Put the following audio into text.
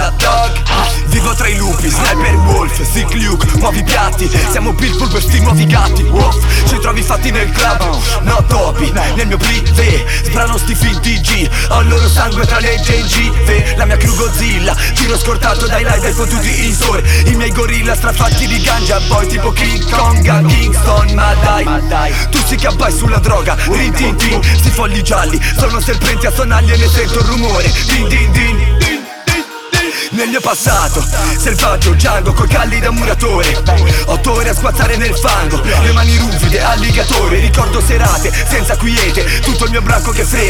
Panda Dog. Vivo tra i lupi, Sniper Wolf, Sick Luke, muovi piatti. Siamo Pitbull per sti nuovi gatti. Wolf, ci trovi fatti nel club, no topi, nel mio privé. Sbrano sti finti G, ho il loro sangue tra le gengive. La mia crew Godzilla, tiro scortato dai live, dai fottuti in store. I miei gorilla strafatti di ganja boy tipo King Kong a Kingston. Ma dai, tu sì che abbai sulla droga. Rin tin tin, sti fogli gialli sono serpenti a sonagli e ne sento il rumore. Din din din. Nel mio passato, selvaggio, Django, coi calli da muratore. 8 ore a squazzare nel fango, le mani ruvide, alligatore. Ricordo serate senza quiete, tutto il mio branco che frega.